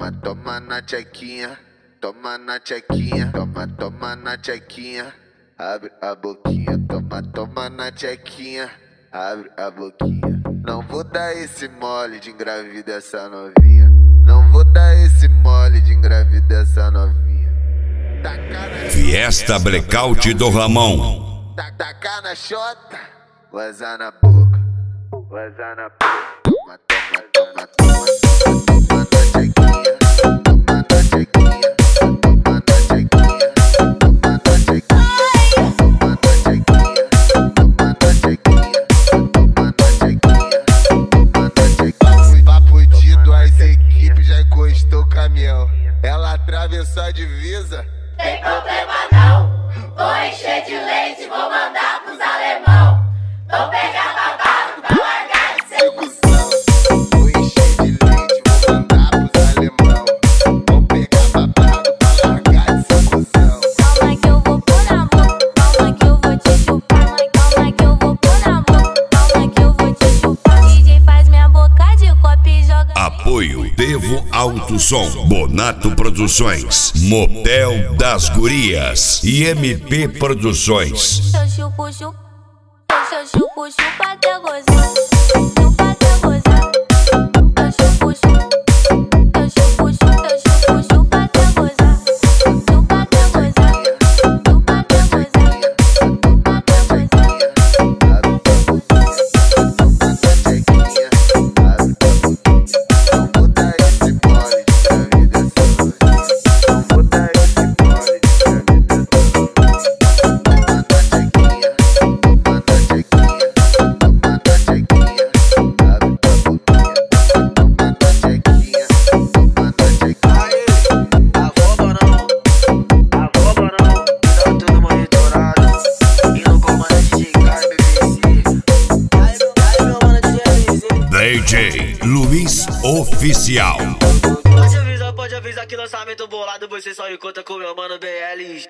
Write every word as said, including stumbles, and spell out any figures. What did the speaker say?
Toma, toma na tchequinha, toma na tchequinha, toma, toma na tchequinha, abre a boquinha, toma, toma na tchequinha, abre a boquinha. Não vou dar esse mole de engravidar essa novinha, não vou dar esse mole de engravidar essa novinha. Fiesta Blackout do Ramon. Tacar na chota, vazar na boca, vazar na boca. Toma, toma, toma, toma, toma na tchequinha, toma na tchequinha, toma na tchequinha, toma na tchequinha, toma na tchequinha, toma na tchequinha, toma na tchequinha, toma na tchequinha. Papo fudido, as equipes já encostou o caminhão. Ela atravessou a divisa. Tem problema não, vou encher de leite, vou mandar pros alemão. Vou pegar babado pra largar de ser cuzão. Vou encher de leite, vou mandar pros alemão. Vou pegar babado pra largar de ser cuzão. Calma que eu vou pôr na boca, calma que eu vou te chupar. Calma que eu vou pôr na boca, calma que eu vou te chupar. D J faz minha boca de copo e joga. Apoio Devo Alto Som, Bonato Produções, Motel das Gurias e M P Produções. Eu chupo, chupo, eu chupo, chupa até gozar, chupa até gozar. Eu chupo, chupo, eu chupo, chupo, eu chupo, chupa até gozar, chupa até gozar, chupa até gozar, chupa até gozar. D J Luiz Oficial. Pode avisar, pode avisar que lançamento bolado você só encontra com meu mano B L.